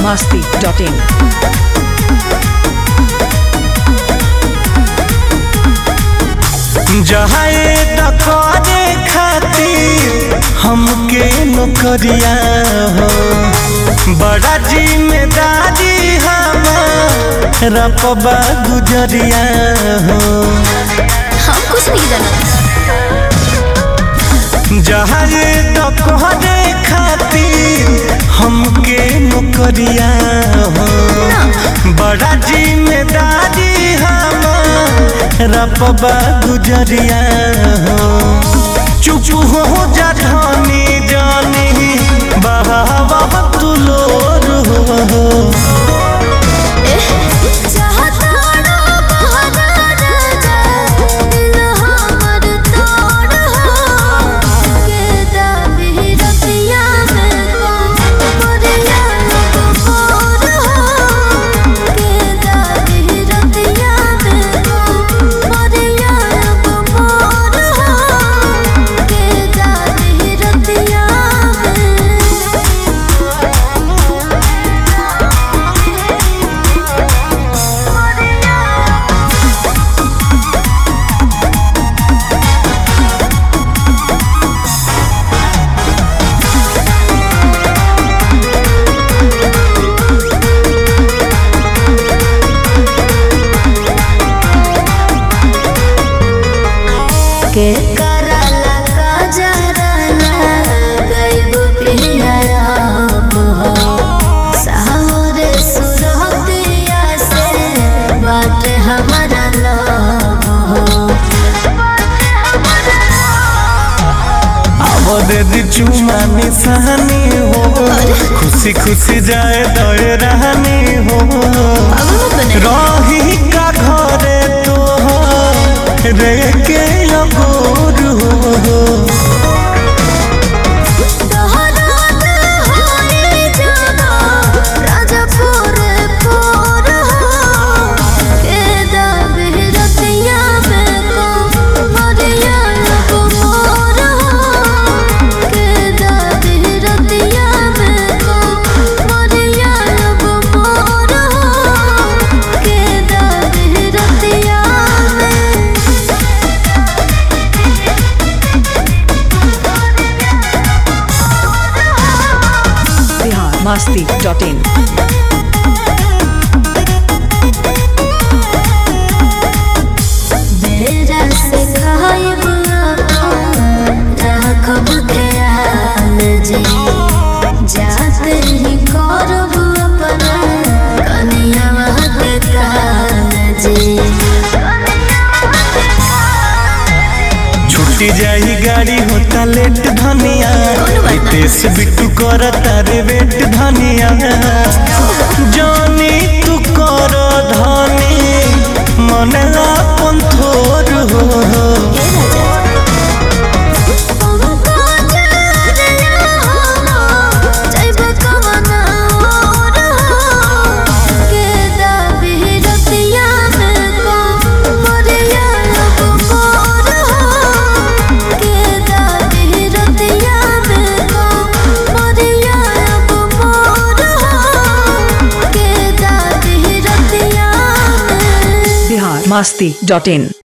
biharmasti.in जहाए Dakre खातिर हमके नौकरिया हो बड़ा जिम्मेदारी हमारा पबा गुजरिया हो। हम कुछ नहीं जाना। जहाए डकरे खातिर हमके नौकरिया हो बड़ा जिम्मेदारी रपबा गुजरिया हो। चुप हो जा धनी जानी बहावा तुलोर हो। के करला का जरना गइब पिया हो साहरे सुरतिया से बात हमारा लव हो। अब दे दी चुमा निशानी हो खुशी खुशी जाए दए रहनी हो। रही का घरे तो रे के अगोर हो। biharmasti.in बेरा से खाइब रखब ख्याल जी जाते ही करब अपना कनिया के काल जी। छुट्टी जाई गाड़ी होता लेट धनिया देश बिट्टू कर तारे वेट धनिया। जानी तू कर धनी मन अपन थोर हो। biharmasti.in